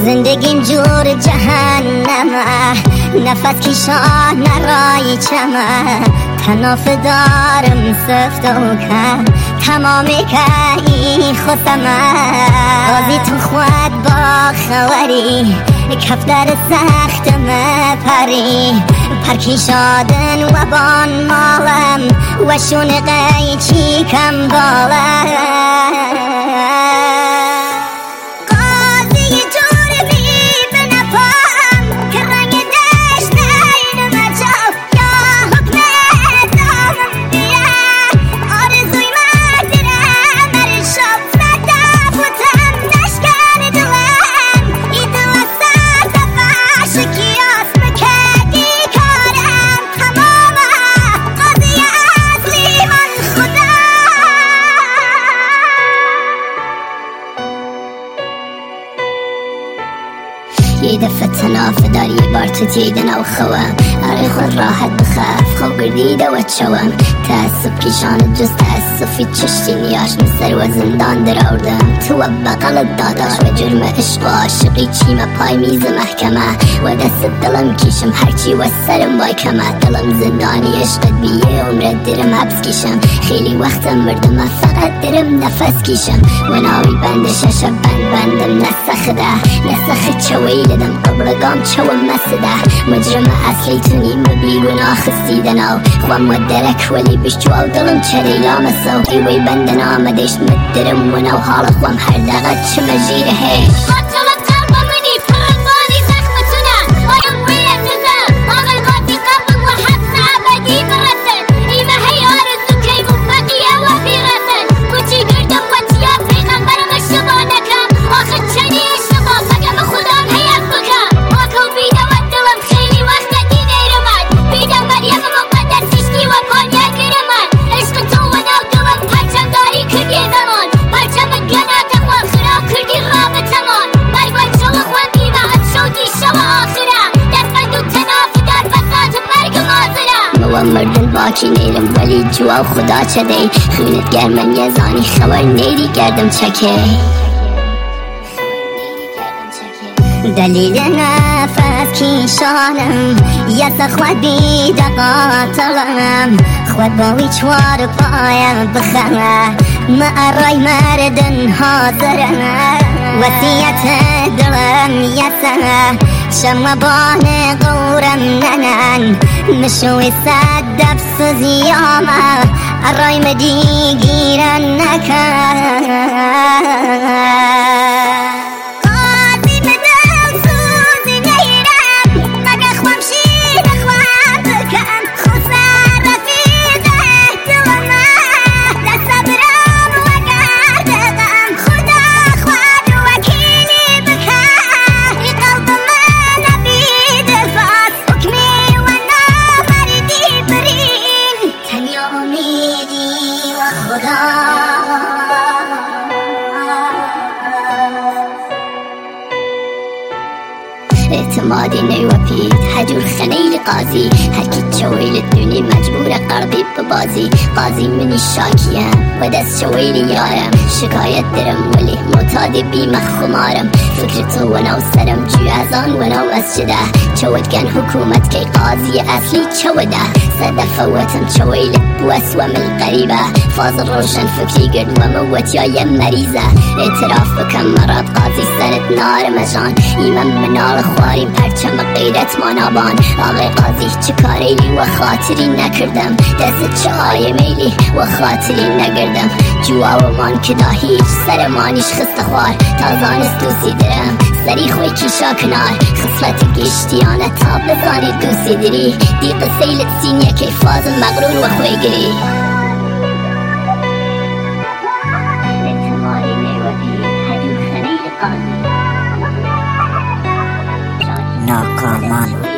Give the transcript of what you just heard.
زندگیم جور جهنمه، نفس کشان رای چمه، تناف دارم سفت و کم، تمامی که این خودمه. قاضی تو خود با خوری، کف در سختمه پری، پرکی شادن و بان مالم و شونقه چی کم بالم. یه دفعه تناف داری بار تو تیدن او خوام، آره خود راحت بخاف خو گردیده و چوام. تأسف کشان جز تأسفی چشتی نیاش مصر و زندان در آوردم. تو و بقل داداش و جرم عشق و عاشقی چیم پای میز محکمه، و دست دلم کشم هرچی و سرم بای کمه. دلم زندانی عشقت بیه عمرت درم حبس کشم، خیلی وقتم مردم فقط درم نفس کشم. و ناوی بند شش بندم نسخ ده نسخ چویلدم قبل گام چوم مسده. مجرم اصلی تونیم بیگناه خستیدنو، خوام و درک ولی بشتواو دلم چری لامسو. ایوی بندن آمدشت مدرم و نو حال خوام هر دقیق چه مجیره هی. مردن باکی نیرم ولی جوا خدا چه دی، خونت گرمن یه زانی خبر نیری گردم چکه. دلیل نفس کشانم یه خود بی دقاتلم، خود باوی چوار پایم بخمه، معرای مردن حاضرم. وسیعت دلم یه سنه شما بان قورم ننن، مشوی صد دبس زیامه الرای مدی گیرن نکن. اعتمادی نیوپید هجور خنیل قاضی، هرکی چویل دونی مجبور قربی ببازی. قاضی منی شاکیم و دست چویل یارم، شکایت درم ولی معتادی بیم خمارم. فکر تو و نو سرم جو ازان و نو مسجده، چودگن حکومت که قاضی اصلی چوده. صدف فوتم چویل بوسوم القریبه، فاضل روشن فکری گرد و موت یا یم مریضه. اعتراف بکن مراد قاضی سرت نار مجان، ایمن منال خواریم پرچم غیرت مانابان. آقای قاضی چه کاریلی و خاطری نکردم، دست چه آیه میلی و خاطری نگردم. جوا و مان که دا هیچ سرمانیش خست خوار، تازانست دوستی درم سری خوی کشا کنار. خصلت گشتیانه تا بزانی دوستی دری، دیق سیلت سینیه که فاز مغرور و خوی گری. اعتمادی نیوپید هجور خنیل قاضی، ناکامان